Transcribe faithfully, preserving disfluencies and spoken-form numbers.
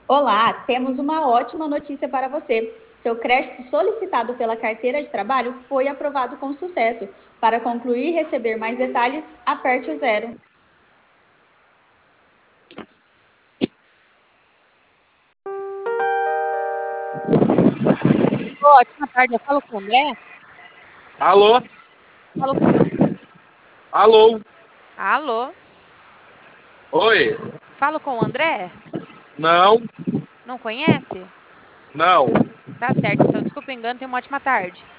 Olá, temos uma ótima notícia para você. Seu crédito solicitado pela carteira de trabalho foi aprovado com sucesso. Para concluir e receber mais detalhes, aperte o zero. Ótima tarde, eu falo com o André? Alô? Falo com... Alô? Alô? Oi? Falo com o André? Não? Não conhece? Não. Tá certo, então desculpa o engano, tenha uma ótima tarde.